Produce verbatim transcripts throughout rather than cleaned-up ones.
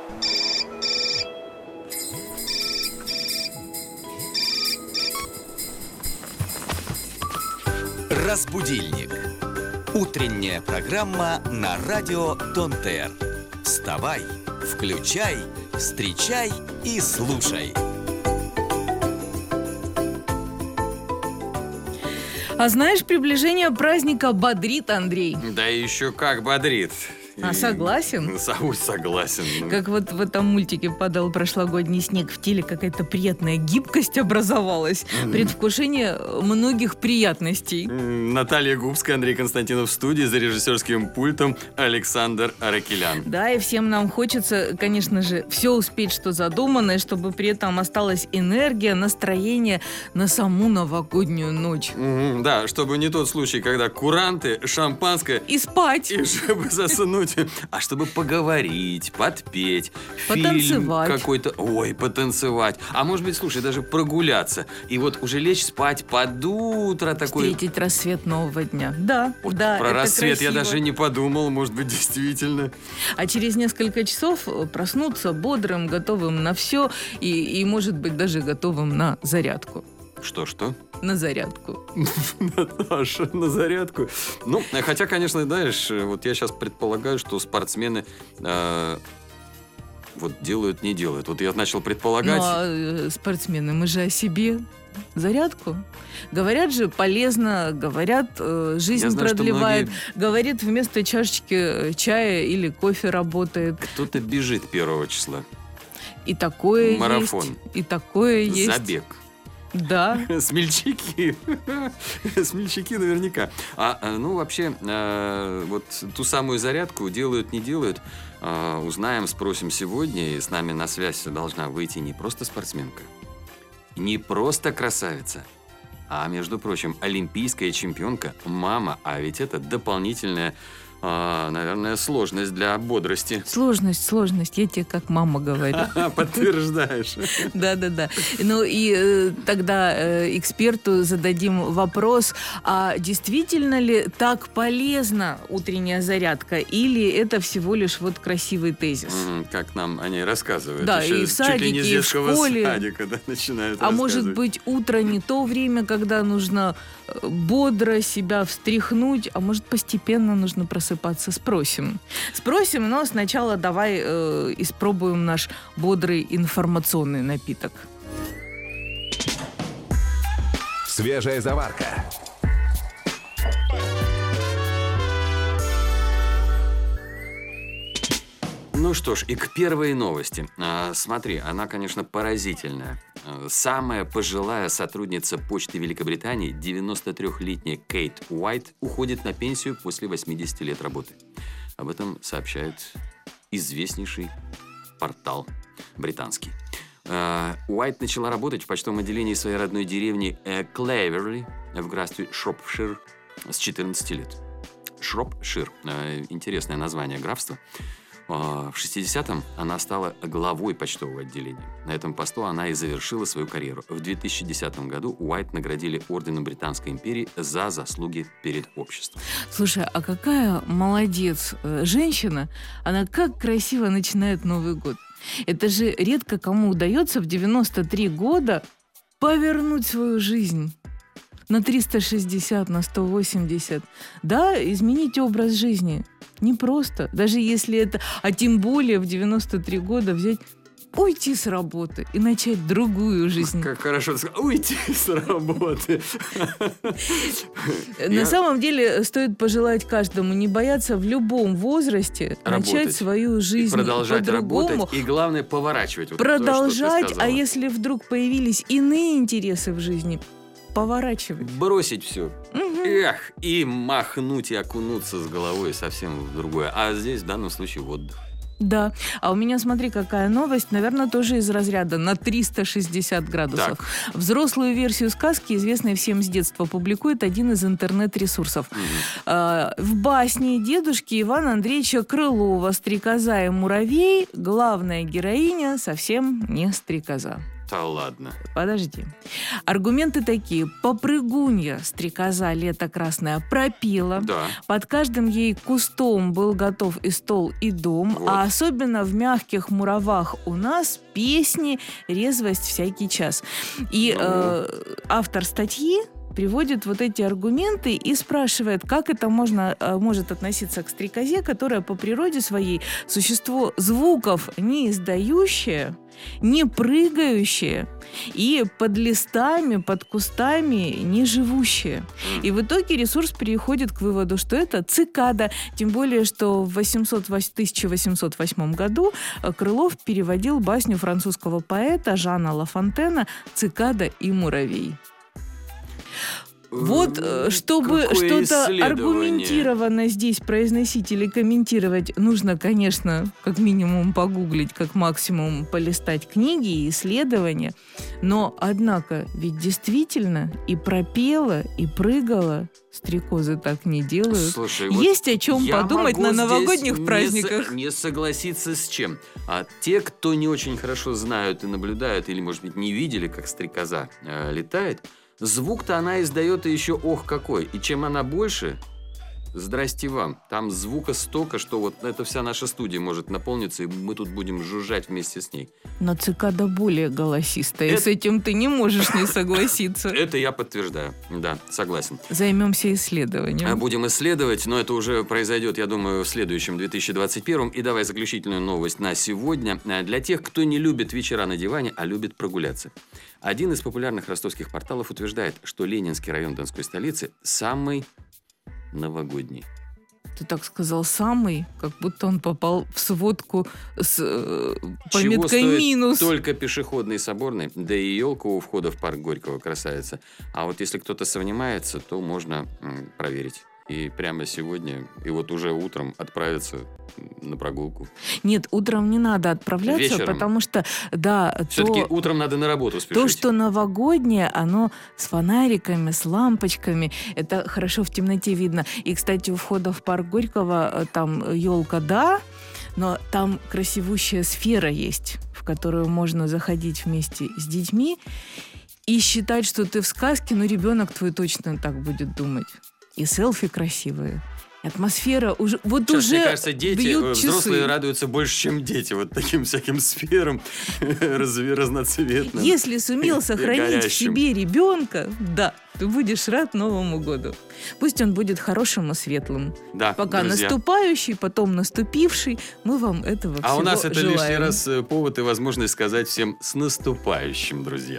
Разбудильник. Утренняя программа на радио Дон-Тер. Вставай, включай, встречай и слушай. А знаешь, приближение праздника бодрит, Андрей. Да еще как бодрит. А согласен? Согласен. Как вот в этом мультике падал прошлогодний снег, в теле какая-то приятная гибкость образовалась. Предвкушение многих приятностей. Наталья Губская, Андрей Константинов в студии, за режиссерским пультом Александр Аракелян. Да, и всем нам хочется, конечно же, все успеть, что задумано, и чтобы при этом осталась энергия, настроение на саму новогоднюю ночь. Mm-hmm, да, чтобы не тот случай, когда куранты, шампанское... И спать. И чтобы заснуть. А чтобы поговорить, подпеть, потанцевать. Фильм какой-то, ой, потанцевать. А может быть, слушай, даже прогуляться. И вот уже лечь спать под утро такой. Встретить рассвет нового дня. Да, вот да, про это рассвет красиво. Я даже не подумал, может быть, действительно. А через несколько часов проснуться бодрым, готовым на все и, и может быть, даже готовым на зарядку. Что-что? На зарядку. Наташа, на зарядку. Ну, хотя, конечно, знаешь, вот я сейчас предполагаю, что спортсмены э, вот делают, не делают. Вот я начал предполагать. Ну, а спортсмены, мы же о себе. Зарядку. Говорят же, полезно, говорят, э, жизнь знаю, продлевает. Многие... Говорит, вместо чашечки чая или кофе работает. Кто-то бежит первого числа. И такое Марафон. есть. И такое есть. Забег. Да. Смельчаки. Смельчаки наверняка. А, ну, вообще, э, вот ту самую зарядку делают, не делают, э, узнаем, спросим сегодня. И с нами на связь должна выйти не просто спортсменка, не просто красавица, а, между прочим, олимпийская чемпионка, мама. А ведь это дополнительная, а, наверное, сложность для бодрости. Сложность, сложность. Я тебе как мама говорю. Подтверждаешь. Да-да-да. Ну и э, тогда э, эксперту зададим вопрос, а действительно ли так полезна утренняя зарядка, или это всего лишь вот красивый тезис? Mm, как нам о ней рассказывают. Да, еще и в садике, чуть ли не и в школе. Садика, да, начинают а может быть, утро не то время, когда нужно бодро себя встряхнуть, а может, постепенно нужно просыпаться. Спросим. Спросим, но сначала давай э, испробуем наш бодрый информационный напиток. Свежая заварка. Ну что ж, и к первой новости. А, смотри, она, конечно, поразительная. Самая пожилая сотрудница почты Великобритании, девяностотрёхлетняя Кейт Уайт, уходит на пенсию после восьмидесяти лет работы. Об этом сообщает известнейший портал британский. А, Уайт начала работать в почтовом отделении своей родной деревни Клеверли в графстве Шропшир с четырнадцати лет. Шропшир – интересное название графства. В шестидесятом она стала главой почтового отделения. На этом посту она и завершила свою карьеру. В две тысячи десятом году Уайт наградили орденом Британской империи за заслуги перед обществом. Слушай, а какая молодец женщина. Она как красиво начинает Новый год. Это же редко кому удается в девяносто три года повернуть свою жизнь на триста шестьдесят, на сто восемьдесят. Да, изменить образ жизни непросто. Даже если это... А тем более в девяносто три года взять... Уйти с работы и начать другую жизнь. Как хорошо сказать. Уйти с работы. На самом деле стоит пожелать каждому не бояться в любом возрасте начать свою жизнь продолжать по-другому. работать и, главное, поворачивать. Продолжать, а если вдруг появились иные интересы в жизни, поворачивать. Бросить все. Угу. Эх, и махнуть, и окунуться с головой совсем в другое. А здесь, в данном случае, отдых. Да. А у меня, смотри, какая новость. Наверное, тоже из разряда на триста шестьдесят градусов. Так. Взрослую версию сказки, известной всем с детства, публикует один из интернет-ресурсов. Угу. А, в басне дедушки Ивана Андреевича Крылова «Стрекоза и муравей» главная героиня совсем не стрекоза. Да ладно. Подожди. Аргументы такие. Попрыгунья, стрекоза, лето красное, пропела. Да. Под каждым ей кустом был готов и стол, и дом. Вот. А особенно в мягких муравах у нас песни, резвость всякий час. И Ну. э, автор статьи приводит вот эти аргументы и спрашивает, как это можно, э, может относиться к стрекозе, которая по природе своей существо звуков не издающее, не прыгающее и под листами, под кустами не живущее. И в итоге ресурс переходит к выводу, что это цикада, тем более, что в тысяча восемьсот восьмом году Крылов переводил басню французского поэта Жана Ла Фонтена «Цикада и муравей». Вот, э, чтобы Какое что-то исследование. аргументированно здесь произносить или комментировать, нужно, конечно, как минимум погуглить, как максимум полистать книги и исследования. Но, однако, ведь действительно и пропела, и прыгала. Стрекозы так не делают. Слушай, вот Есть о чем я подумать могу на здесь новогодних не праздниках. со- Не, согласиться с чем. А те, кто не очень хорошо знают и наблюдают, или, может быть, не видели, как стрекоза э, летает, звук-то она издает и еще ох какой. И чем она больше, здрасте вам. Там звука столько, что вот эта вся наша студия может наполниться, и мы тут будем жужжать вместе с ней. Но цикада более голосистая, и Это- с этим ты не можешь не согласиться. Это я подтверждаю. Да, согласен. Займемся А исследованием. Будем исследовать, но это уже произойдет, я думаю, в следующем две тысячи двадцать первом. И давай заключительную новость на сегодня. Для тех, кто не любит вечера на диване, а любит прогуляться. Один из популярных ростовских порталов утверждает, что Ленинский район Донской столицы самый новогодний. Ты так сказал «самый», как будто он попал в сводку с э, Чего пометкой стоит «минус». только пешеходный Соборный, да и елка у входа в парк Горького красавица. А вот если кто-то сомневается, то можно м, проверить. И прямо сегодня, и вот уже утром отправиться на прогулку. Нет, утром не надо отправляться, Вечером. потому что, да, Все-таки то, утром надо на работу спешить. то, что новогоднее, оно с фонариками, с лампочками, это хорошо в темноте видно. И, кстати, у входа в парк Горького э, там елка, да, но там красивущая сфера есть, в которую можно заходить вместе с детьми и считать, что ты в сказке, но ребенок твой точно так будет думать. И селфи красивые. И атмосфера уже... Вот Сейчас, уже мне кажется, дети, бьют э, часы. взрослые радуются больше, чем дети. Вот таким всяким сферам раз- разноцветным. Если сумел и сохранить в горящим. себе ребенка, да, ты будешь рад Новому году. Пусть он будет хорошим и светлым. Да, Пока друзья. наступающий, потом наступивший. Мы вам этого всего А у нас это желаем. лишний раз э, повод и возможность сказать всем с наступающим, друзья.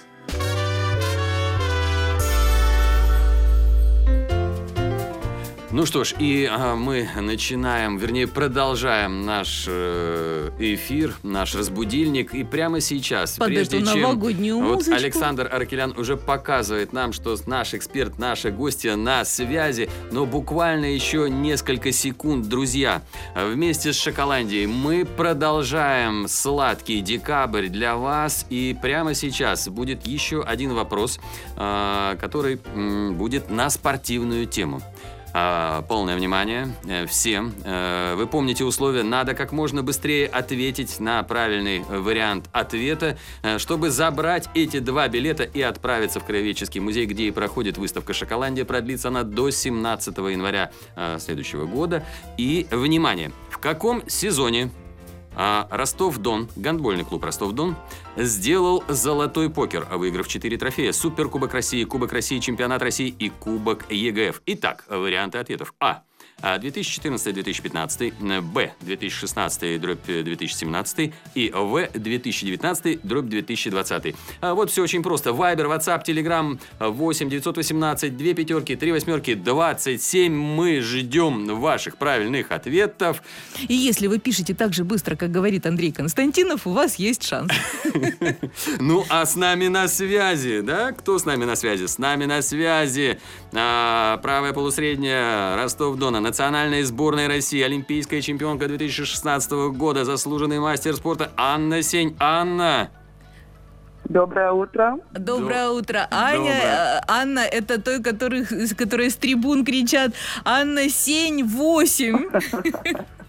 Ну что ж, и а, мы начинаем, вернее, продолжаем наш э, эфир, наш разбудильник. И прямо сейчас, Под прежде эту чем новогоднюю вот музычку. Александр Аркелян уже показывает нам, что наш эксперт, наши гости на связи, но буквально еще несколько секунд, друзья. Вместе с Шоколандией мы продолжаем сладкий декабрь для вас. И прямо сейчас будет еще один вопрос, э, который м, будет на спортивную тему. А, полное внимание э, всем. Э, Вы помните условия, надо как можно быстрее ответить на правильный вариант ответа, э, чтобы забрать эти два билета и отправиться в Краеведческий музей, где и проходит выставка «Шоколандия». Продлится она до семнадцатого января э, следующего года. И, внимание, в каком сезоне а Ростов-Дон, гандбольный клуб Ростов-Дон, сделал золотой покер, выиграв четыре трофея: Суперкубок России, Кубок России, Чемпионат России и Кубок ЕГФ. Итак, варианты ответов. А. две тысячи четырнадцатый - две тысячи пятнадцатый, Б. две тысячи шестнадцатый - две тысячи семнадцатый и В. две тысячи девятнадцатый - две тысячи двадцатый. А вот все очень просто. Вайбер, WhatsApp, Telegram восемь девятьсот восемнадцать две пятерки три восьмерки двадцать семь. Мы ждем ваших правильных ответов. И если вы пишете так же быстро, как говорит Андрей Константинов, у вас есть шанс. Ну, а с нами на связи, да? Кто с нами на связи? С нами на связи а, правая полусредняя Ростов-Дона, национальная сборная России, олимпийская чемпионка две тысячи шестнадцатого года, заслуженный мастер спорта Анна Сень. Анна! Доброе утро. Доброе утро, Аня. Доброе. Э, Анна, это той, которых, с- которые с трибун кричат «Анна Сень восемь».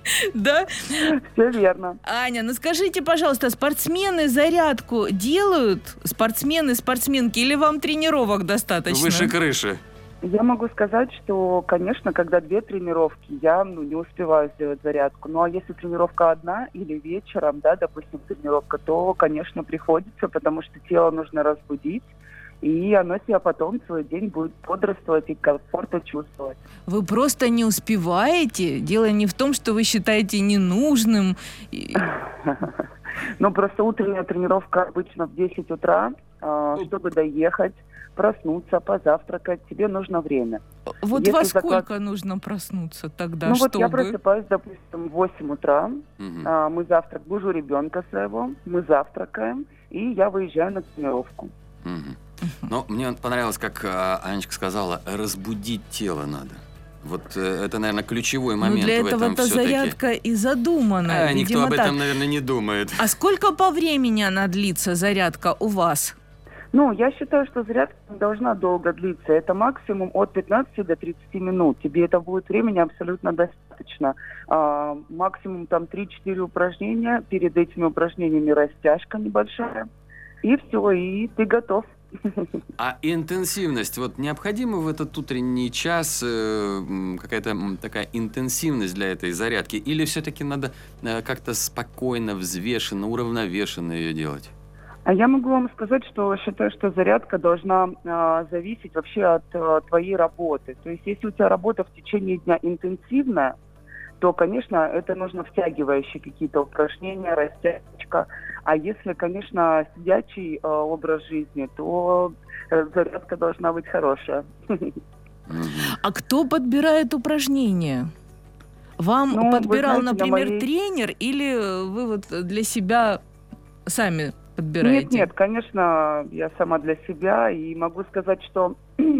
Да? Все верно. Аня, ну скажите, пожалуйста, спортсмены зарядку делают? Спортсмены, спортсменки, или вам тренировок достаточно? Выше крыши. Я могу сказать, что, конечно, когда две тренировки, я ну, не успеваю сделать зарядку. Ну, а если тренировка одна или вечером, да, допустим, тренировка, то, конечно, приходится, потому что тело нужно разбудить, и оно себя потом свой день будет бодрствовать и комфортно чувствовать. Вы просто не успеваете? Дело не в том, что вы считаете ненужным. Ну, просто утренняя тренировка обычно в десять утра, чтобы доехать, проснуться, позавтракать, тебе нужно время. Вот Если во сколько заклад... нужно проснуться тогда, Ну чтобы... вот я просыпаюсь, допустим, в восемь утра, Мгм. а, мы завтрак, бужу ребенка своего, мы завтракаем, и я выезжаю на тренировку. Мгм. Ну, мне понравилось, как а, Анечка сказала, разбудить тело надо. Вот э, это, наверное, ключевой Ну, момент для в этого этом эта все-таки. зарядка и задумана. А, никто видимо, об этом, так. наверное, не думает. А сколько по времени она длится, зарядка, у вас? Ну, я считаю, что зарядка не должна долго длиться. Это максимум от пятнадцати до тридцати минут. Тебе это будет времени абсолютно достаточно. А, максимум там три-четыре упражнения. Перед этими упражнениями растяжка небольшая. И все, и ты готов. А интенсивность, вот необходима в этот утренний час э, м, какая-то м, такая интенсивность для этой зарядки? Или все-таки надо э, как-то спокойно, взвешенно, уравновешенно ее делать? А я могу вам сказать, что считаю, что зарядка должна а, зависеть вообще от а, твоей работы. То есть, если у тебя работа в течение дня интенсивная, то, конечно, это нужно втягивающие какие-то упражнения, растяжка. А если, конечно, сидячий а, образ жизни, то э, зарядка должна быть хорошая. Мгм. А кто подбирает упражнения? Вам Ну, вы подбирал, знаете, на например, моей- тренер, или вы вот для себя сами подбираете? Нет, нет, конечно, я сама для себя. И могу сказать, что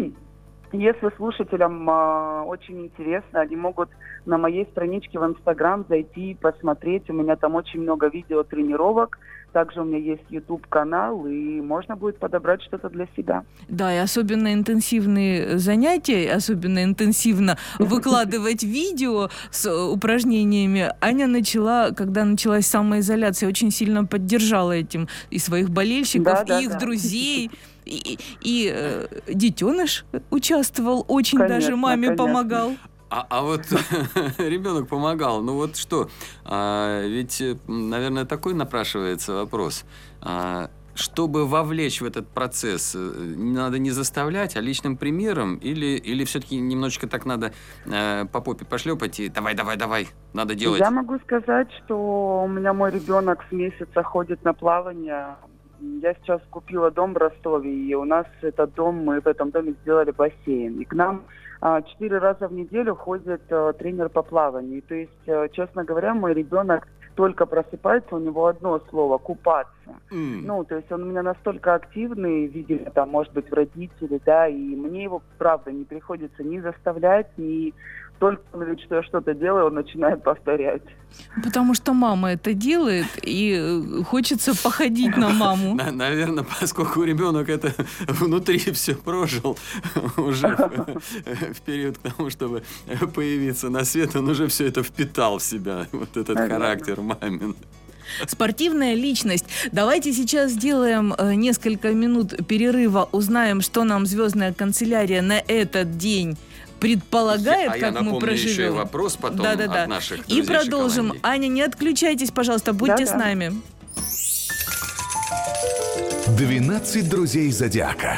если слушателям а, очень интересно, они могут на моей страничке в Инстаграм зайти и посмотреть. У меня там очень много видео тренировок. Также у меня есть YouTube-канал, и можно будет подобрать что-то для себя. Да, и особенно интенсивные занятия, особенно интенсивно выкладывать видео с э, упражнениями. Аня начала, когда началась самоизоляция, очень сильно поддержала этим и своих болельщиков, Да, да, и их да. друзей. И, и, э, детеныш участвовал, очень даже Конечно, маме конечно. помогал. А, а вот ребенок помогал. Ну вот что, а, ведь, э, наверное, такой напрашивается вопрос. А, чтобы вовлечь в этот процесс, э, надо не заставлять, а личным примером? Или, или все-таки немножечко так надо э, по попе пошлепать и давай, давай, давай, надо делать? Я могу сказать, что у меня мой ребенок с месяца ходит на плавание. Я сейчас купила дом в Ростове, и у нас этот дом, мы в этом доме сделали бассейн. И к нам а, четыре раза в неделю ходит а, тренер по плаванию. То есть, а, честно говоря, мой ребенок только просыпается, у него одно слово – купаться. М. Ну, то есть он у меня настолько активный, видимо, там, может быть, в родителе, да, и мне его, правда, не приходится ни заставлять, ни только он видит, что я что-то делаю, он начинает повторять. Потому что мама это делает, и э, хочется походить на маму. На- наверное, поскольку ребенок это внутри все прожил уже в, в период к тому, чтобы появиться на свет, он уже все это впитал в себя, вот этот Наверно. характер мамин. Спортивная личность. Давайте сейчас сделаем э, несколько минут перерыва, узнаем, что нам звездная канцелярия на этот день предполагает, а я как мы напомню еще и проживем. вопрос потом Да-да-да. от наших И друзей продолжим. шоколадей. Аня, не отключайтесь, пожалуйста, будьте Да-да. с нами. двенадцать друзей зодиака.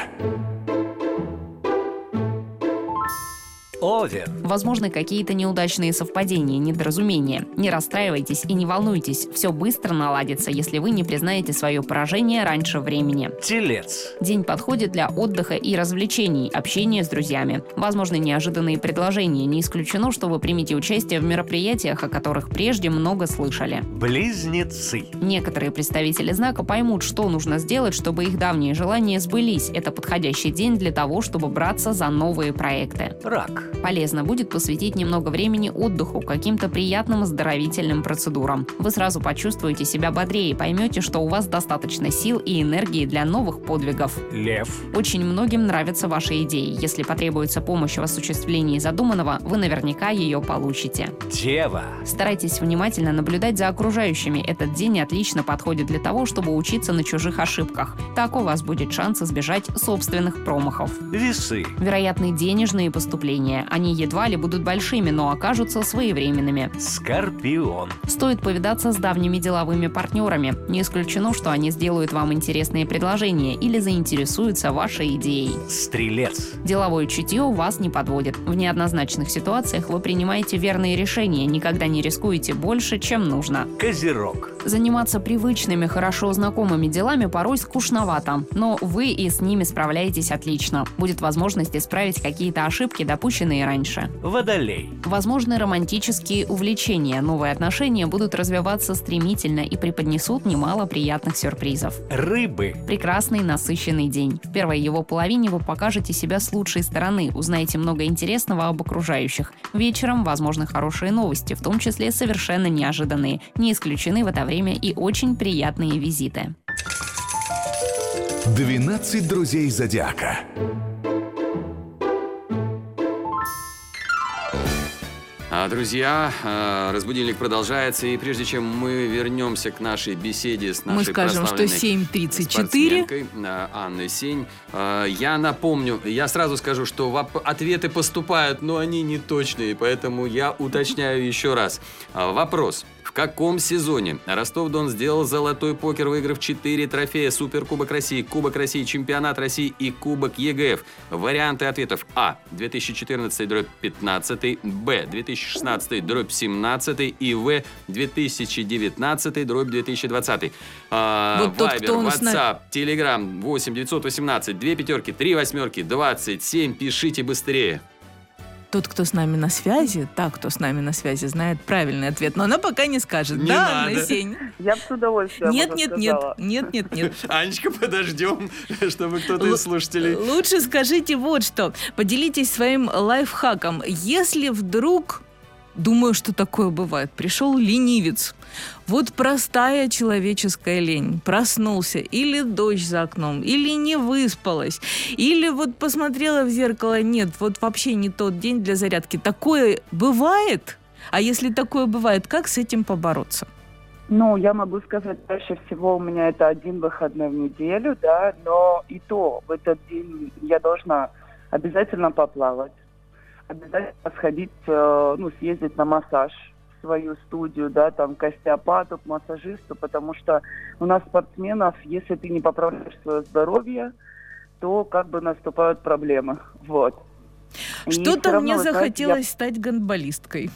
Овен. Возможны какие-то неудачные совпадения, недоразумения. Не расстраивайтесь и не волнуйтесь. Все быстро наладится, если вы не признаете свое поражение раньше времени. Телец. День подходит для отдыха и развлечений, общения с друзьями. Возможны неожиданные предложения. Не исключено, что вы примете участие в мероприятиях, о которых прежде много слышали. Близнецы. Некоторые представители знака поймут, что нужно сделать, чтобы их давние желания сбылись. Это подходящий день для того, чтобы браться за новые проекты. Рак. Полезно будет посвятить немного времени отдыху, каким-то приятным оздоровительным процедурам. Вы сразу почувствуете себя бодрее и поймете, что у вас достаточно сил и энергии для новых подвигов. Лев. Очень многим нравятся ваши идеи. Если потребуется помощь в осуществлении задуманного, вы наверняка ее получите. Дева. Старайтесь внимательно наблюдать за окружающими. Этот день отлично подходит для того, чтобы учиться на чужих ошибках. Так у вас будет шанс избежать собственных промахов. Весы. Вероятны денежные поступления. Они едва ли будут большими, но окажутся своевременными. Скорпион. Стоит повидаться с давними деловыми партнерами. Не исключено, что они сделают вам интересные предложения или заинтересуются вашей идеей. Стрелец. Деловое чутье вас не подводит. В неоднозначных ситуациях вы принимаете верные решения, никогда не рискуете больше, чем нужно. Козерог. Заниматься привычными, хорошо знакомыми делами порой скучновато, но вы и с ними справляетесь отлично. Будет возможность исправить какие-то ошибки, допущенные раньше. Водолей. Возможны романтические увлечения, новые отношения будут развиваться стремительно и преподнесут немало приятных сюрпризов. Рыбы. Прекрасный, насыщенный день. В первой его половине вы покажете себя с лучшей стороны, узнаете много интересного об окружающих. Вечером возможны хорошие новости, в том числе совершенно неожиданные. Не исключены в это время и очень приятные визиты. двенадцать друзей зодиака. А, друзья, а, разбудильник продолжается, и прежде чем мы вернемся к нашей беседе с нашей Мы скажем, что прославленной семь тридцать четыре. спортсменкой а, Анной Сень, а, я напомню, я сразу скажу, что воп- ответы поступают, но они не точные, поэтому я уточняю еще раз. А, вопрос. В каком сезоне Ростов-Дон сделал золотой покер, выиграв четыре трофея: Суперкубок России, Кубок России, Чемпионат России и Кубок ЕГФ? Варианты ответов: А. две тысячи четырнадцатый дробь пятнадцатый, Б. две тысячи шестнадцатый дробь семнадцатый и В. две тысячи девятнадцатый дробь две тысячи двадцатый. А, Вот тот, Вайбер, кто у нас на- WhatsApp, Telegram восемь девятьсот восемнадцать две пятерки три восьмерки двадцать семь. Пишите быстрее. Тот, кто с нами на связи, та, кто с нами на связи, знает правильный ответ, но она пока не скажет. Не да, надо. Анна Сень? Я бы с удовольствием Нет, уже нет, нет, сказала. нет, нет, нет. Анечка, подождем, чтобы кто-то Л- из слушателей... Лучше скажите вот что. Поделитесь своим лайфхаком. Если вдруг, думаю, что такое бывает, пришел ленивец, вот простая человеческая лень, проснулся, или дождь за окном, или не выспалась, или вот посмотрела в зеркало, нет, вот вообще не тот день для зарядки. Такое бывает? А если такое бывает, как с этим побороться? Ну, я могу сказать, чаще всего у меня это один выходной в неделю, да, но и то в этот день я должна обязательно поплавать, обязательно сходить, э, ну, съездить на массаж в свою студию, да, там, к остеопату, к массажисту, потому что у нас спортсменов, если ты не поправляешь свое здоровье, то как бы наступают проблемы, вот. И всё Что-то равно, мне вы знаете, захотелось стать гандболисткой.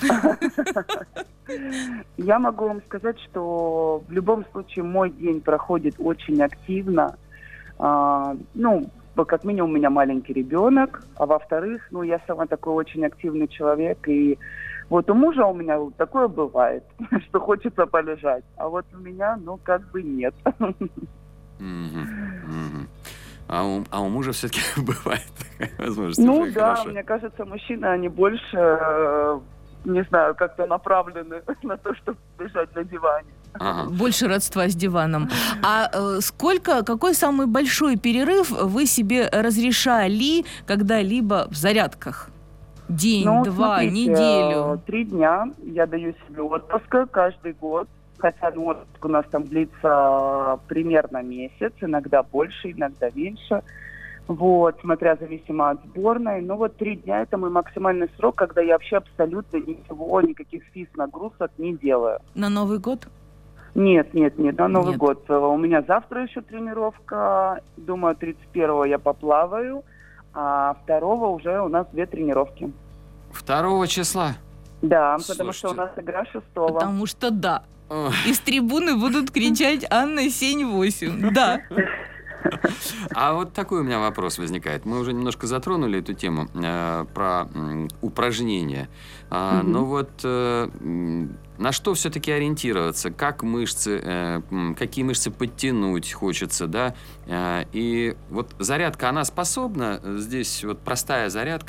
Я могу вам сказать, что в любом случае мой день проходит очень активно. А, ну, как минимум у меня маленький ребенок, а во-вторых, ну, я сама такой очень активный человек, и вот у мужа у меня вот такое бывает, что хочется полежать, а вот у меня, ну, как бы нет. Мгм, мгм. А у, а у мужа все-таки бывает такая возможность. Ну уже да, хорошо. мне кажется, мужчины, они больше, э, не знаю, как-то направлены на то, чтобы лежать на диване. Ага. Больше родства с диваном. А э, сколько, какой самый большой перерыв вы себе разрешали когда-либо в зарядках? День, Ну, два, смотрите, неделю? э, Три дня я даю себе отпуска каждый год. Хотя ну, отпуск у нас там длится примерно месяц, иногда больше, иногда меньше. Вот, смотря зависимо от сборной. Но вот три дня – это мой максимальный срок, когда я вообще абсолютно ничего, никаких физ-нагрузок не делаю. На Новый год? Нет, нет, нет, на Новый Нет. год. Э, У меня завтра еще тренировка. Думаю, тридцать первого я поплаваю, а второго уже у нас две тренировки. Второго числа. Да, потому что у Слушайте. нас игра шестого. Потому что да. Ой. Из трибуны будут кричать «Анна Сень восемь». Да. А вот такой у меня вопрос возникает. Мы уже немножко затронули эту тему э, про м, упражнения. А, Мгм. Но вот э, м, на что все-таки ориентироваться? Как мышцы, э, м, какие мышцы подтянуть хочется, да? Э, И вот зарядка, она способна, здесь вот простая зарядка,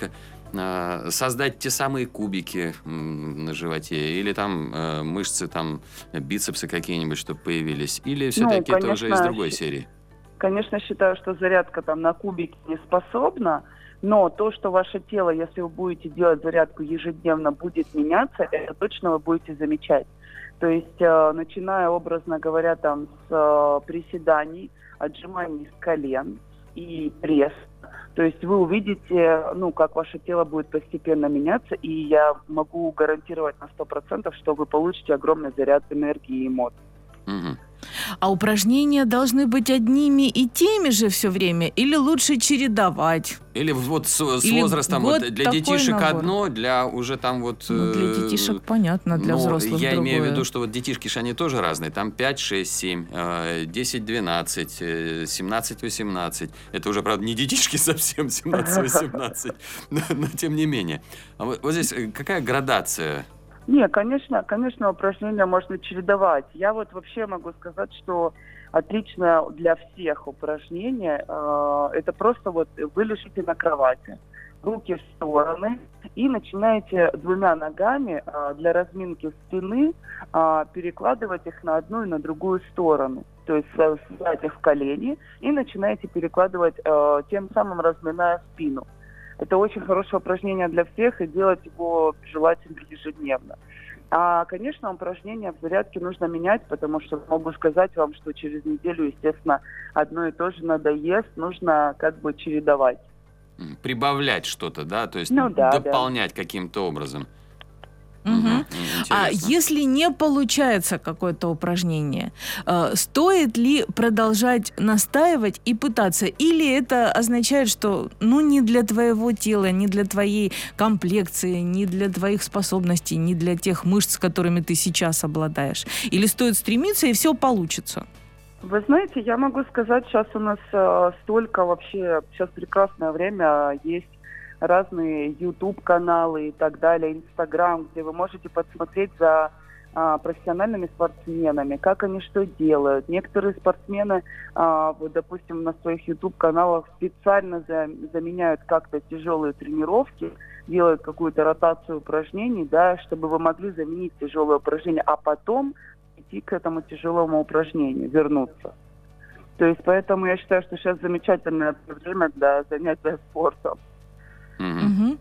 э, создать те самые кубики м, на животе, или там э, мышцы, там бицепсы какие-нибудь, чтобы появились, или все-таки Ну, это уже из конечно, другой щ- серии? Конечно, считаю, что зарядка там на кубики не способна, но то, что ваше тело, если вы будете делать зарядку ежедневно, будет меняться, это точно вы будете замечать. То есть, э, начиная, образно говоря, там с э, приседаний, отжиманий с колен и пресс, то есть вы увидите, ну, как ваше тело будет постепенно меняться, и я могу гарантировать на сто процентов, что вы получите огромный заряд энергии и эмоций. Мгм. А упражнения должны быть одними и теми же все время, или лучше чередовать? Или вот с, с Или возрастом год вот для такой детишек набор? одно, для уже там вот... Ну, для э, детишек понятно, для ну, взрослых я другое. имею в виду, что вот детишки ж они тоже разные. Там пять, шесть, семь, э, десять, двенадцать, э, семнадцать, восемнадцать. Это уже, правда, не детишки совсем, семнадцать, восемнадцать. Но, но тем не менее. А вот, вот здесь э, какая градация? Не, конечно, конечно, упражнения можно чередовать. Я вот вообще могу сказать, что отлично для всех упражнений э, это просто вот вы лежите на кровати, руки в стороны и начинаете двумя ногами э, для разминки спины э, перекладывать их на одну и на другую сторону. То есть э, ставить их в колени и начинаете перекладывать, э, тем самым разминая спину. Это очень хорошее упражнение для всех, и делать его желательно ежедневно. А, конечно, упражнения в зарядке нужно менять, потому что могу сказать вам, что через неделю, естественно, одно и то же надоест, нужно как бы чередовать. М, Прибавлять что-то, да? То есть Ну да, дополнять каким-то образом. Мгм. Мгм. А Интересно. если не получается какое-то упражнение, э, стоит ли продолжать настаивать и пытаться? Или это означает, что ну не для твоего тела, не для твоей комплекции, не для твоих способностей, не для тех мышц, которыми ты сейчас обладаешь? Или стоит стремиться, и все получится? Вы знаете, я могу сказать, сейчас у нас э, столько вообще, сейчас прекрасное время, есть разные YouTube-каналы и так далее, Инстаграм, где вы можете подсмотреть за а, профессиональными спортсменами, как они что делают. Некоторые спортсмены, а, вот, допустим, на своих YouTube-каналах специально за, заменяют как-то тяжелые тренировки, делают какую-то ротацию упражнений, да, чтобы вы могли заменить тяжелое упражнение, а потом идти к этому тяжелому упражнению, вернуться. То есть поэтому я считаю, что сейчас замечательное время для занятия спортом. Мгм. Мгм.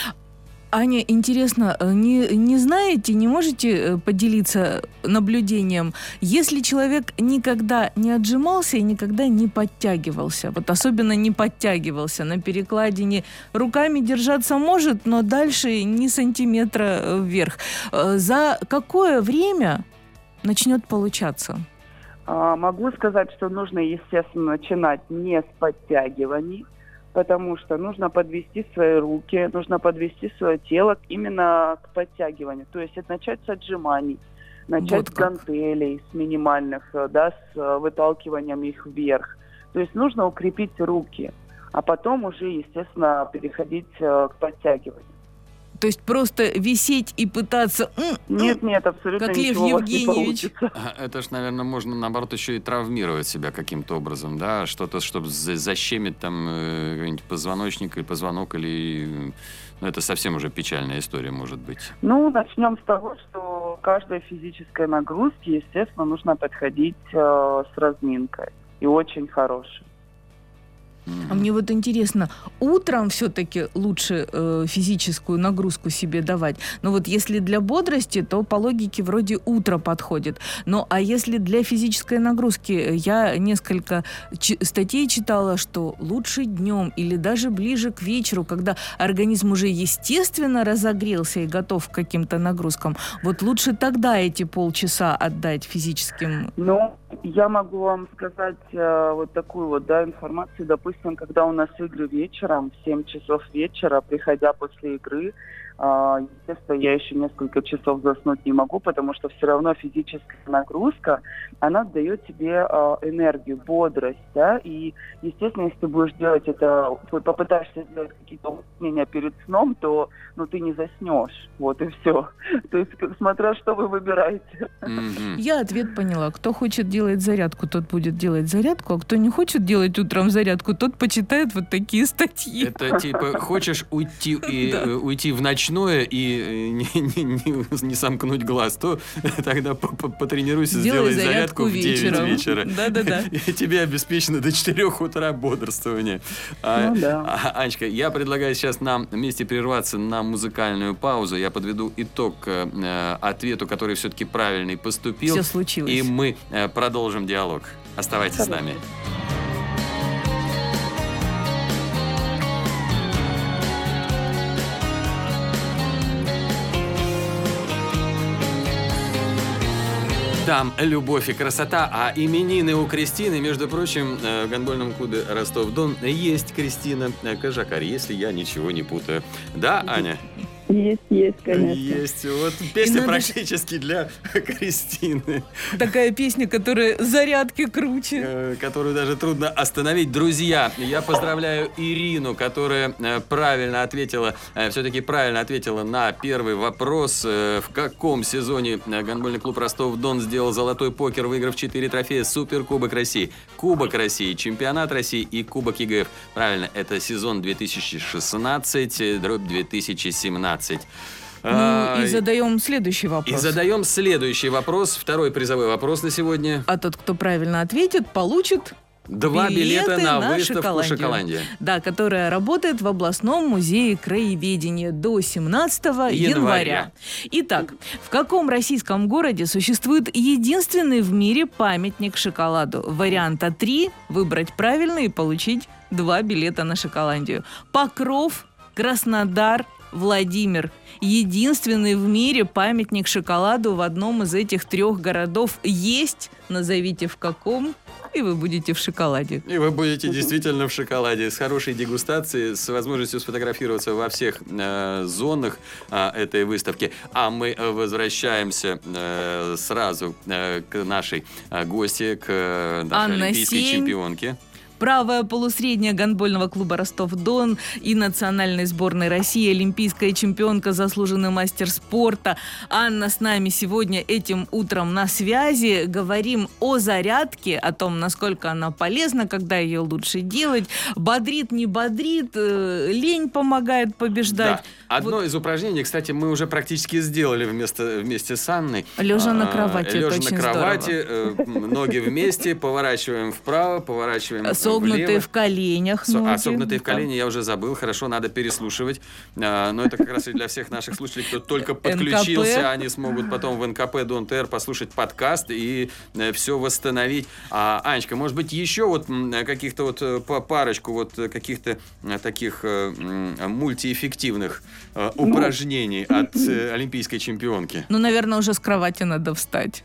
Аня, интересно, э, не, не знаете, не можете э, поделиться наблюдением, если человек никогда не отжимался и никогда не подтягивался, вот особенно не подтягивался на перекладине, руками держаться может, но дальше ни сантиметра э, вверх, э, за какое время начнет получаться? А, Могу сказать, что нужно, естественно, начинать не с подтягиваний, потому что нужно подвести свои руки, нужно подвести свое тело именно к подтягиванию. То есть это начать с отжиманий, начать Вот с как. гантелей, с минимальных, э, да, с э, выталкиванием их вверх. То есть нужно укрепить руки, а потом уже, естественно, переходить э, к подтягиванию. То есть просто висеть и пытаться... м, м, Нет, нет, абсолютно Как Лев ничего у вас не Евгеньевич. получится. А, Это ж, наверное, можно, наоборот, еще и травмировать себя каким-то образом, да? Что-то, чтобы за- защемить там э, какой-нибудь позвоночник или позвонок, или... э, Ну, это совсем уже печальная история, может быть. Ну, начнем с того, что каждой физической нагрузке, естественно, нужно подходить э, с разминкой. И очень хорошей. А мне вот интересно, утром все-таки лучше э, физическую нагрузку себе давать. Но вот если для бодрости, то по логике вроде утро подходит. Ну а если для физической нагрузки, я несколько ч- статей читала, что лучше днем или даже ближе к вечеру, когда организм уже естественно разогрелся и готов к каким-то нагрузкам. Вот лучше тогда эти полчаса отдать физическим. Ну, я могу вам сказать э, вот такую вот, да, информацию. Допустим, когда у нас игры вечером, в семь часов вечера, приходя после игры, А, естественно, я еще несколько часов заснуть не могу, потому что все равно физическая нагрузка, она дает тебе а, энергию, бодрость, да, и, естественно, если ты будешь делать это, попытаешься сделать какие-то упражнения перед сном, то, ну, ты не заснешь, вот и все. То есть, смотря что вы выбираете. Мгм. Я ответ поняла. Кто хочет делать зарядку, тот будет делать зарядку, а кто не хочет делать утром зарядку, тот почитает вот такие статьи. Это типа, хочешь уйти, и, Да. э, уйти в ночное и э, не, не- не- не сомкнуть глаз, то тогда по- по- потренируйся, Сделай сделай зарядку, зарядку в девять вечером. вечера. Да-да-да. И тебе обеспечено до четырех утра бодрствования. А, Ну да. а, Анечка, я предлагаю сейчас нам вместе прерваться на музыкальную паузу. Я подведу итог э, ответу, который все-таки правильный поступил. Все случилось. И мы э, продолжим диалог. Оставайтесь с нами. Там любовь и красота, а именины у Кристины, между прочим, э, в гандбольном клубе Ростов-Дон есть Кристина Кожакарь, если я ничего не путаю. Да, Аня? Есть, есть, Есть. Вот песня надо- практически для Кристины, Такая песня, которая зарядки круче. э, которую даже трудно остановить. Друзья, я поздравляю Ирину, которая э, правильно ответила, э, все-таки правильно ответила на первый вопрос. Э, В каком сезоне э, гандбольный клуб Ростов-Дон сделал золотой покер, выиграв четыре трофея Суперкубок России, Кубок России, Чемпионат России и Кубок ЕГФ? Правильно, это сезон две тысячи шестнадцать, э, дробь две тысячи семнадцать. А, Ну, и задаем следующий и вопрос. задаем следующий вопрос, второй призовой вопрос на сегодня. А тот, кто правильно ответит, получит Два билета билеты на, на выставку Шоколандию. «Шоколандия». Да, которая работает в областном музее краеведения до семнадцатого Января. января. Итак, в каком российском городе существует единственный в мире памятник шоколаду? Варианта три – выбрать правильный и получить два билета на Шоколандию. Покров, Краснодар, Владимир. Единственный в мире памятник шоколаду в одном из этих трех городов есть. Назовите в каком, и вы будете в шоколаде. И вы будете действительно в шоколаде с хорошей дегустацией, с возможностью сфотографироваться во всех э, зонах э, этой выставки. А мы э, возвращаемся э, сразу э, к нашей э, гости, к э, нашей Анна олимпийской Сень. чемпионке. Правая полусредняя гандбольного клуба «Ростов-Дон» и национальной сборной России, олимпийская чемпионка, заслуженный мастер спорта. Анна с нами сегодня этим утром на связи. Говорим о зарядке, о том, насколько она полезна, когда ее лучше делать. Бодрит, не бодрит, э, лень помогает побеждать. Да. Одно из упражнений, кстати, мы уже практически сделали вместо, вместе с Анной. Лежа на А, кровати, это Лежа очень на кровати, э, ноги вместе, поворачиваем вправо, поворачиваем Согнутые влево. в коленях Со- ноги. А согнутые в Да. колени я уже забыл, хорошо, надо переслушивать. А, но это как раз и для всех наших слушателей, кто только подключился, эн ка пэ. они смогут потом в эн ка пэ Дон тэ эр послушать подкаст и все восстановить. А, Анечка, может быть, еще вот м, каких-то вот э, по- парочку вот э, каких-то э, таких э, м, мультиэффективных э, упражнений от э, олимпийской чемпионки? Ну, наверное, уже с кровати надо встать.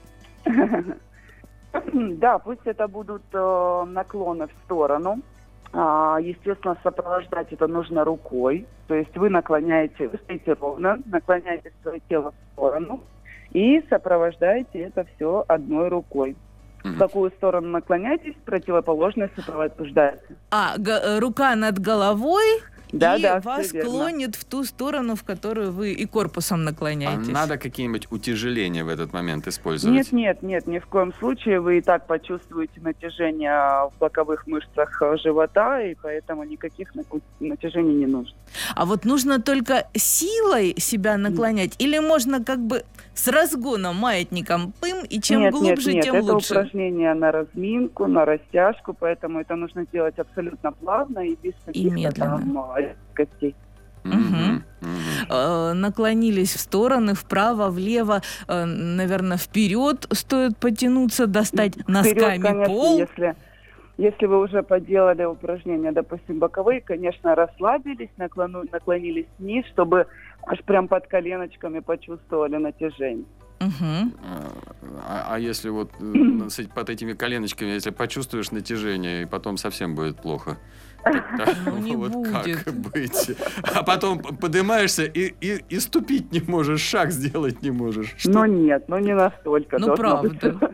Да, пусть это будут э, наклоны в сторону. А, естественно, сопровождать это нужно рукой. То есть вы наклоняете, вы стоите ровно, наклоняете свое тело в сторону и сопровождаете это все одной рукой. Мгм. В какую сторону наклоняетесь, противоположное сопровождается. А, г- э, рука над головой, Да, и да, вас всё верно. клонит в ту сторону, в которую вы и корпусом А наклоняетесь. надо какие-нибудь утяжеления в этот момент использовать? Нет, нет, нет, ни в коем случае. Вы и так почувствуете натяжение в боковых мышцах э, живота, и поэтому никаких на- натяжений не нужно. А вот нужно только силой себя наклонять, или можно как бы с разгоном маятником пым, и чем нет, глубже, нет, нет, тем это лучше. упражнение на разминку, на растяжку, поэтому это нужно делать абсолютно плавно и без каких-то медленно. там э, резкостей. Мгм. Мгм. Э, наклонились в стороны, вправо, влево, э, наверное, вперед стоит потянуться, достать носками Вперед, конечно, пол. если, если вы уже поделали упражнения, допустим, боковые, конечно, расслабились, наклону- наклонились вниз, чтобы аж прям под коленочками почувствовали натяжение. Мгм. А, а если вот э, с эт- под этими коленочками, если почувствуешь натяжение, и потом совсем будет плохо? Ну, не Вот будет. как быть? А потом поднимаешься и, и, и ступить не можешь, шаг сделать не можешь. Что? Ну нет, ну не настолько. Ну, должно быть. правда.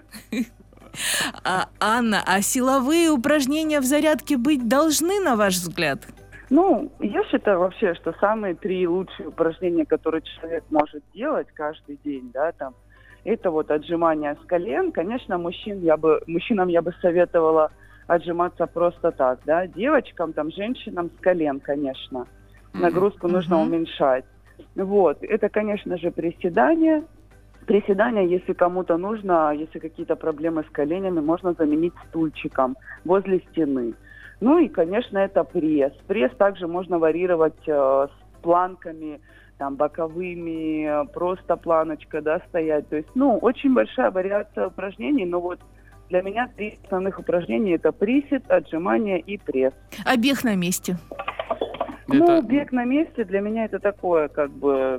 А, Анна, а силовые упражнения в зарядке быть должны, на ваш взгляд? Ну, я считаю вообще, что самые три лучшие упражнения, которые человек может делать каждый день, да, там, это вот отжимания с колен. Конечно, мужчин я бы, мужчинам я бы советовала отжиматься просто так, да, девочкам, там, женщинам с колен, конечно. Нагрузку нужно Мгм. уменьшать. Вот, это, конечно же, приседания. Приседания, если кому-то нужно, если какие-то проблемы с коленями, можно заменить стульчиком возле стены. Ну и, конечно, это пресс. Пресс также можно варьировать э, с планками, там, боковыми, э, просто планочка, да, стоять. То есть, ну, очень большая вариация упражнений, но вот для меня три основных упражнения – это присед, отжимания и пресс. А бег на месте? Ну, Это- бег на месте для меня это такое, как бы...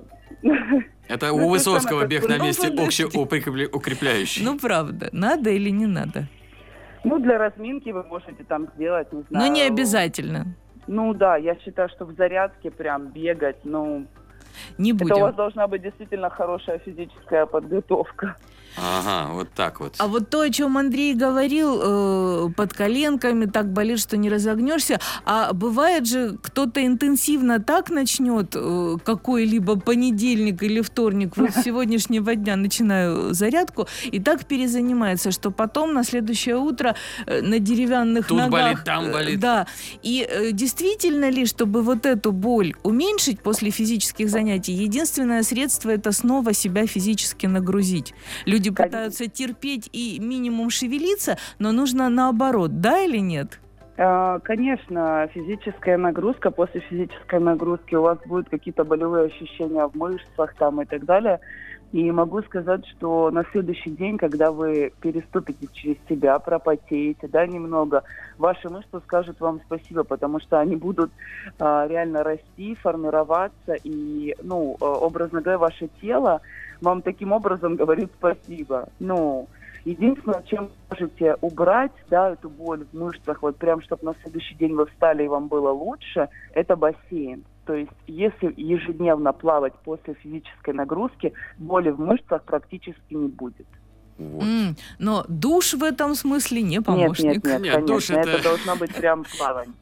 Это Ну, у это Высоцкого самое, бег как на бы, месте ну, общеукрепляющий. Ну, правда. Надо или не надо? Ну, для разминки вы можете там сделать, не знаю... Но не обязательно. Ну да, я считаю, что в зарядке прям бегать, ну... Не Это у вас будем. должна быть действительно хорошая физическая подготовка. Ага, вот так вот. А вот то, о чем Андрей говорил, э, под коленками так болит, что не разогнешься. А бывает же, кто-то интенсивно так начнет э, какой-либо понедельник или вторник, вот с сегодняшнего дня начинаю зарядку, и так перезанимается, что потом на следующее утро э, на деревянных Тут ногах... болит, там э, болит. Да. И э, действительно ли, чтобы вот эту боль уменьшить после физических занятий, единственное средство – это снова себя физически нагрузить. Люди Конечно. пытаются терпеть и минимум шевелиться, но нужно наоборот, да или нет? А, Конечно, физическая нагрузка, после физической нагрузки у вас будут какие-то болевые ощущения в мышцах там и так далее. И могу сказать, что на следующий день, когда вы переступите через себя, пропотеете, да, немного, ваши мышцы скажут вам спасибо, потому что они будут а, реально расти, формироваться, и, ну, а, образно говоря, ваше тело вам таким образом говорит спасибо. Ну, единственное, чем можете убрать, да, эту боль в мышцах, вот прям, чтобы на следующий день вы встали и вам было лучше, это бассейн. То есть, если ежедневно плавать после физической нагрузки, боли в мышцах практически не будет. Вот. М, но душ в этом смысле не Нет, помощник. нет, нет, Нет, конечно, душ это... это- должно быть прям плавание.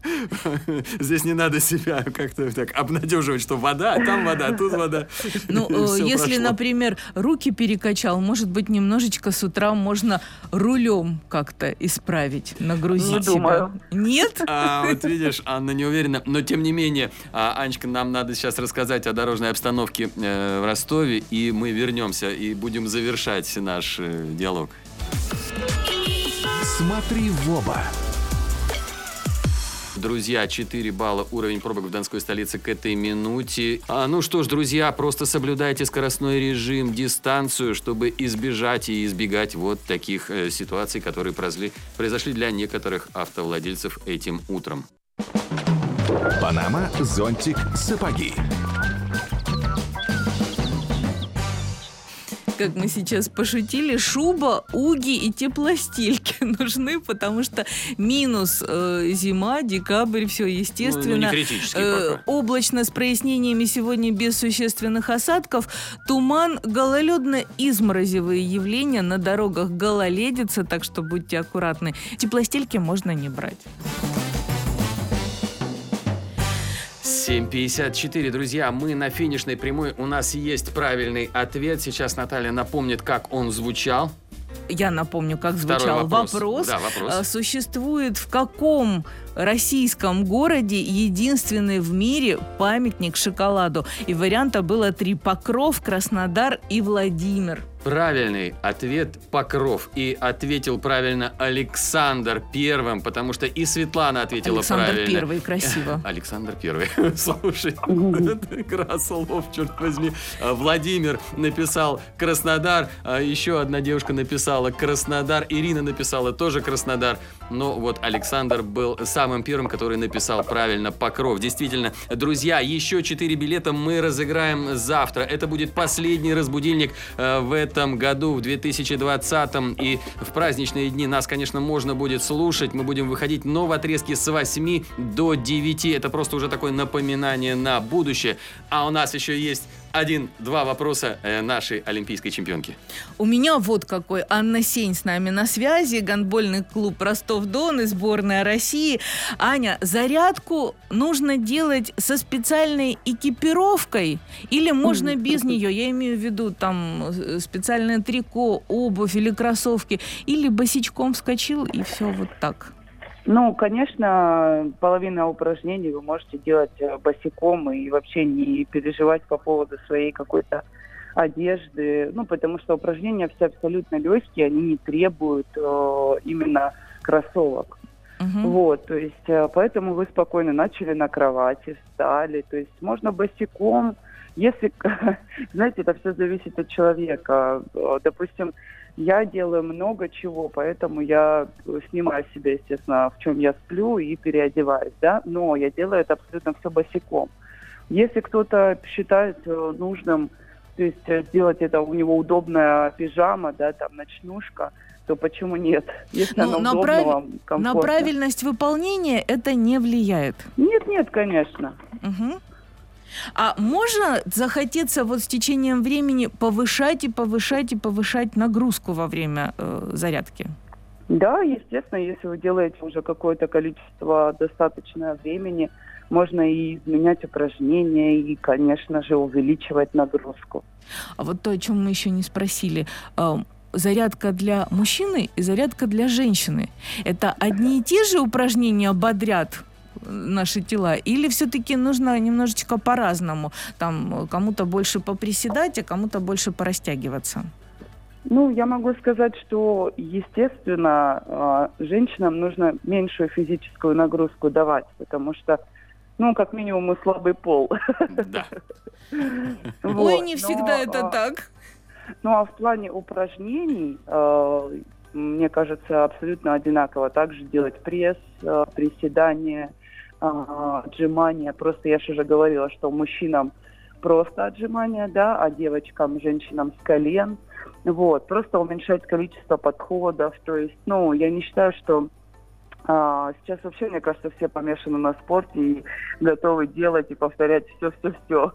Здесь не надо себя как-то так обнадеживать, что вода, а там вода, а тут вода. Ну, э, Всё если, прошло. например, руки перекачал, может быть, немножечко с утра можно рулем как-то исправить, нагрузить Не себя. думаю. Нет? А, вот видишь, Анна не уверена. Но, тем не менее, а, Анечка, нам надо сейчас рассказать о дорожной обстановке э, в Ростове, и мы вернемся и будем завершать наш э, диалог. Смотри в оба. Друзья, четыре балла уровень пробок в Донской столице к этой минуте. А, ну что ж, друзья, просто соблюдайте скоростной режим, дистанцию, чтобы избежать и избегать вот таких э, ситуаций, которые произошли, произошли для некоторых автовладельцев этим утром. Панама, зонтик, сапоги. Как мы сейчас пошутили, шуба, уги и теплостельки нужны, потому что минус э, зима, декабрь, все естественно. Ну, не критически Э, пока. облачно с прояснениями сегодня без существенных осадков. Туман, гололедно-изморозевые явления. На дорогах гололедица, так что будьте аккуратны. Теплостельки можно не брать. семь пятьдесят четыре, друзья, мы на финишной прямой. У нас есть правильный ответ. Сейчас Наталья напомнит, как он звучал. Я напомню, как Второй звучал вопрос. вопрос. Да, вопрос. А, Существует в каком российском городе единственный в мире памятник шоколаду? И варианта было три: Покров, Краснодар и Владимир. Правильный ответ – Покров. И ответил правильно Александр первым, потому что и Светлана ответила Александр правильно. Первый, красиво. Александр Первый. Слушай, это игра слов, черт возьми. А, Владимир написал Краснодар, а еще одна девушка написала Краснодар, Ирина написала тоже Краснодар. Но вот Александр был самый самым первым, который написал правильно Покров. Действительно, друзья, еще четыре билета мы разыграем завтра. Это будет последний разбудильник э, в этом году, в две тысячи двадцатом. И в праздничные дни нас, конечно, можно будет слушать. Мы будем выходить, но в отрезке с восьми до девяти. Это просто уже такое напоминание на будущее. А у нас еще есть один-два вопроса э, нашей олимпийской чемпионки. У меня вот какой. Анна Сень с нами на связи, гандбольный клуб Ростов-Дон и сборная России. Аня, зарядку нужно делать со специальной экипировкой или можно без нее? Я имею в виду там специальное трико, обувь или кроссовки. Или босичком вскочил и все вот так. Ну, конечно, половина упражнений вы можете делать босиком и вообще не переживать по поводу своей какой-то одежды. Ну, потому что упражнения все абсолютно легкие, они не требуют э, именно кроссовок. Uh-huh. Вот, то есть, э, поэтому вы спокойно начали на кровати, встали. То есть можно босиком. Если, знаете, это все зависит от человека. Допустим, я делаю много чего, поэтому я снимаю себя, естественно, в чем я сплю и переодеваюсь, да, но я делаю это абсолютно все босиком. Если кто-то считает нужным, то есть сделать это, у него удобная пижама, да, там ночнушка, то почему нет? Если ну, она на, удобна, прав... вам, комфортно. На правильность выполнения это не влияет? Нет, нет, конечно. Угу. А можно захотеться вот с течением времени повышать и повышать и повышать нагрузку во время э, зарядки? Да, естественно, если вы делаете уже какое-то количество достаточное времени, можно и изменять упражнения, и, конечно же, увеличивать нагрузку. А вот то, о чем мы еще не спросили, э, зарядка для мужчины и зарядка для женщины. Это одни и те же упражнения бодрят наши тела, или все-таки нужно немножечко по-разному? Там кому-то больше поприседать, а кому-то больше порастягиваться? Ну, я могу сказать, что, естественно, женщинам нужно меньшую физическую нагрузку давать, потому что, ну, как минимум, мы слабый пол. Да. Ой, не всегда это так. Ну, а в плане упражнений, мне кажется, абсолютно одинаково. Также делать пресс, приседания, отжимания. Просто я же уже говорила, что мужчинам просто отжимания, да, а девочкам, женщинам с колен. Вот, просто уменьшать количество подходов. То есть, ну, я не считаю, что а, сейчас вообще, мне кажется, все помешаны на спорте и готовы делать и повторять все-все-все.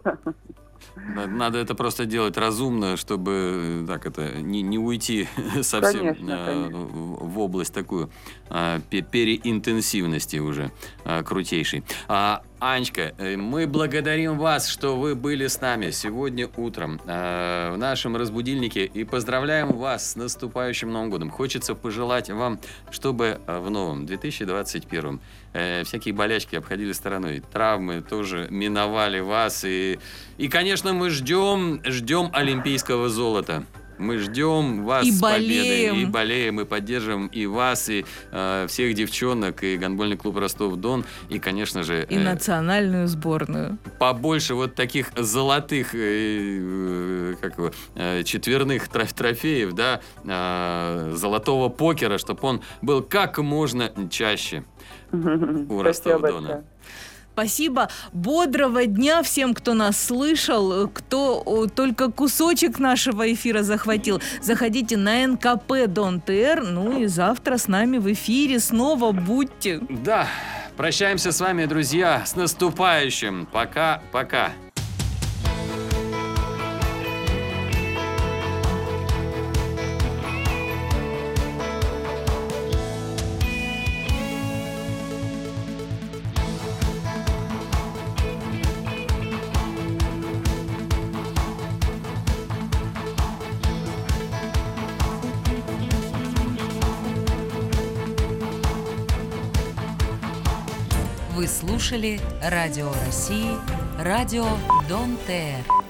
Надо это просто делать разумно, чтобы так это не, не уйти совсем конечно, а, конечно. в область такую а, переинтенсивности уже а, крутейшей. А, Анечка, мы благодарим вас, что вы были с нами сегодня утром а, в нашем разбудильнике и поздравляем вас с наступающим Новым годом. Хочется пожелать вам, чтобы в новом две тысячи двадцать первом э, всякие болячки обходили стороной, травмы тоже миновали вас и, и конечно, мы ждем, ждем олимпийского золота. Мы ждем вас и с болеем. победой. И болеем, и поддерживаем и вас, и э, всех девчонок, и гандбольный клуб Ростов-Дон, и, конечно же... И э, национальную сборную. Побольше вот таких золотых, э, как его, э, четверных троф- трофеев, да, э, золотого покера, чтобы он был как можно чаще у Ростова-Дона. Спасибо. Бодрого дня всем, кто нас слышал, кто только кусочек нашего эфира захватил. Заходите на эн ка пэ Дон тэ эр, ну и завтра с нами в эфире снова будьте. Да, прощаемся с вами, друзья, с наступающим. Пока-пока. Вы слушали Радио России, Радио Дон тэ эр.